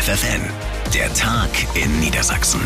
FFN, der Tag in Niedersachsen.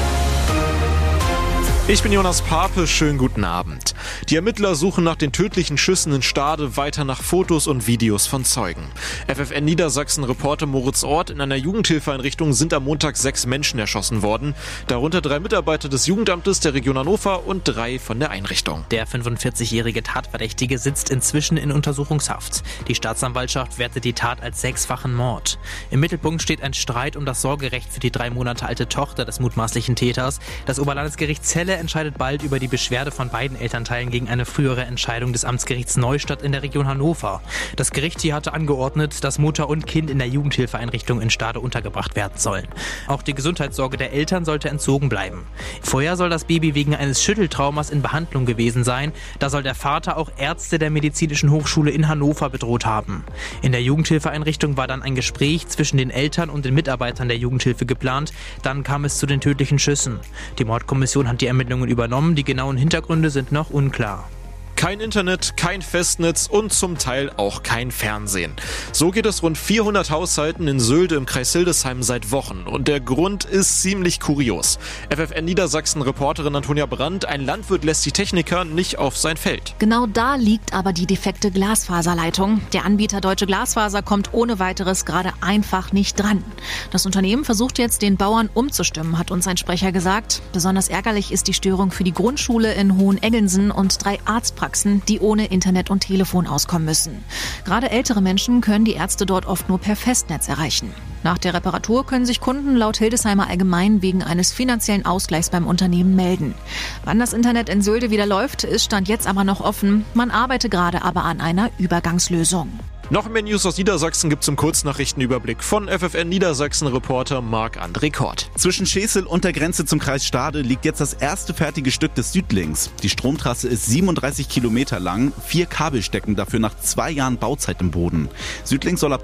Ich bin Jonas Pape, schönen guten Abend. Die Ermittler suchen nach den tödlichen Schüssen in Stade weiter nach Fotos und Videos von Zeugen. FFN Niedersachsen-Reporter Moritz Ort: In einer Jugendhilfeeinrichtung sind am Montag 6 Menschen erschossen worden, darunter 3 Mitarbeiter des Jugendamtes der Region Hannover und 3 von der Einrichtung. Der 45-jährige Tatverdächtige sitzt inzwischen in Untersuchungshaft. Die Staatsanwaltschaft wertet die Tat als 6-fachen Mord. Im Mittelpunkt steht ein Streit um das Sorgerecht für die 3 Monate alte Tochter des mutmaßlichen Täters. Das Oberlandesgericht Celle entscheidet bald über die Beschwerde von beiden Elternteilen gegen eine frühere Entscheidung des Amtsgerichts Neustadt in der Region Hannover. Das Gericht hier hatte angeordnet, dass Mutter und Kind in der Jugendhilfeeinrichtung in Stade untergebracht werden sollen. Auch die Gesundheitssorge der Eltern sollte entzogen bleiben. Vorher soll das Baby wegen eines Schütteltraumas in Behandlung gewesen sein. Da soll der Vater auch Ärzte der Medizinischen Hochschule in Hannover bedroht haben. In der Jugendhilfeeinrichtung war dann ein Gespräch zwischen den Eltern und den Mitarbeitern der Jugendhilfe geplant. Dann kam es zu den tödlichen Schüssen. Die Mordkommission hat die Ermittlungen übernommen. Die genauen Hintergründe sind noch unklar. Kein Internet, kein Festnetz und zum Teil auch kein Fernsehen. So geht es rund 400 Haushalten in Sölde im Kreis Hildesheim seit Wochen. Und der Grund ist ziemlich kurios. FFN Niedersachsen-Reporterin Antonia Brandt: Ein Landwirt lässt die Techniker nicht auf sein Feld. Genau da liegt aber die defekte Glasfaserleitung. Der Anbieter Deutsche Glasfaser kommt ohne weiteres gerade einfach nicht dran. Das Unternehmen versucht jetzt, den Bauern umzustimmen, hat uns ein Sprecher gesagt. Besonders ärgerlich ist die Störung für die Grundschule in Hoheneggensen und 3 Arztpraxen, die ohne Internet und Telefon auskommen müssen. Gerade ältere Menschen können die Ärzte dort oft nur per Festnetz erreichen. Nach der Reparatur können sich Kunden laut Hildesheimer Allgemein wegen eines finanziellen Ausgleichs beim Unternehmen melden. Wann das Internet in Sölde wieder läuft, ist Stand jetzt aber noch offen. Man arbeitet gerade aber an einer Übergangslösung. Noch mehr News aus Niedersachsen gibt's im Kurznachrichtenüberblick von FFN Niedersachsen-Reporter Marc-André Kort. Zwischen Schesel und der Grenze zum Kreis Stade liegt jetzt das erste fertige Stück des Südlinks. Die Stromtrasse ist 37 Kilometer lang, 4 Kabel stecken dafür nach 2 Jahren Bauzeit im Boden. Südlink soll ab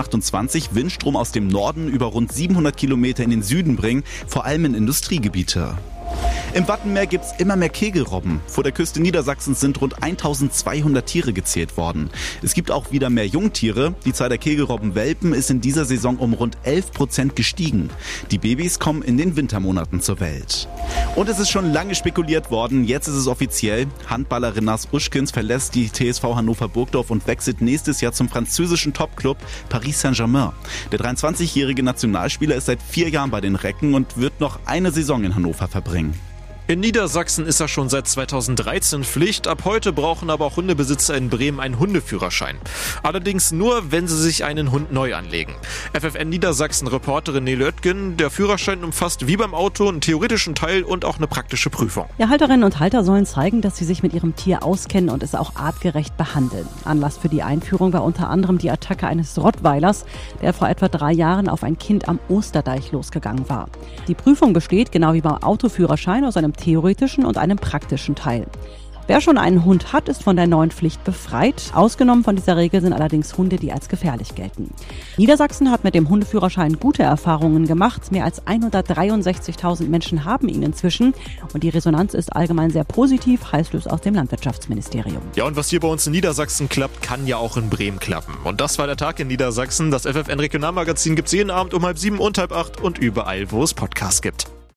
2028 Windstrom aus dem Norden über rund 700 Kilometer in den Süden bringen, vor allem in Industriegebiete. Im Wattenmeer gibt's immer mehr Kegelrobben. Vor der Küste Niedersachsens sind rund 1200 Tiere gezählt worden. Es gibt auch wieder mehr Jungtiere. Die Zahl der Kegelrobbenwelpen ist in dieser Saison um rund 11% gestiegen. Die Babys kommen in den Wintermonaten zur Welt. Und es ist schon lange spekuliert worden, jetzt ist es offiziell. Handballerin Naz Uschkins verlässt die TSV Hannover Burgdorf und wechselt nächstes Jahr zum französischen Topclub Paris Saint-Germain. Der 23-jährige Nationalspieler ist seit 4 Jahren bei den Recken und wird noch eine Saison in Hannover verbringen. In Niedersachsen ist er schon seit 2013 Pflicht. Ab heute brauchen aber auch Hundebesitzer in Bremen einen Hundeführerschein. Allerdings nur, wenn sie sich einen Hund neu anlegen. FFN Niedersachsen-Reporterin Nele Oetgen: Der Führerschein umfasst wie beim Auto einen theoretischen Teil und auch eine praktische Prüfung. Ja, Halterinnen und Halter sollen zeigen, dass sie sich mit ihrem Tier auskennen und es auch artgerecht behandeln. Anlass für die Einführung war unter anderem die Attacke eines Rottweilers, der vor etwa 3 Jahren auf ein Kind am Osterdeich losgegangen war. Die Prüfung besteht, genau wie beim Autoführerschein, aus einem theoretischen und einem praktischen Teil. Wer schon einen Hund hat, ist von der neuen Pflicht befreit. Ausgenommen von dieser Regel sind allerdings Hunde, die als gefährlich gelten. Niedersachsen hat mit dem Hundeführerschein gute Erfahrungen gemacht. Mehr als 163.000 Menschen haben ihn inzwischen. Und die Resonanz ist allgemein sehr positiv, heißt es aus dem Landwirtschaftsministerium. Ja, und was hier bei uns in Niedersachsen klappt, kann ja auch in Bremen klappen. Und das war der Tag in Niedersachsen. Das FFN Regionalmagazin gibt's jeden Abend um 6:30 und 7:30 und überall, wo es Podcasts gibt.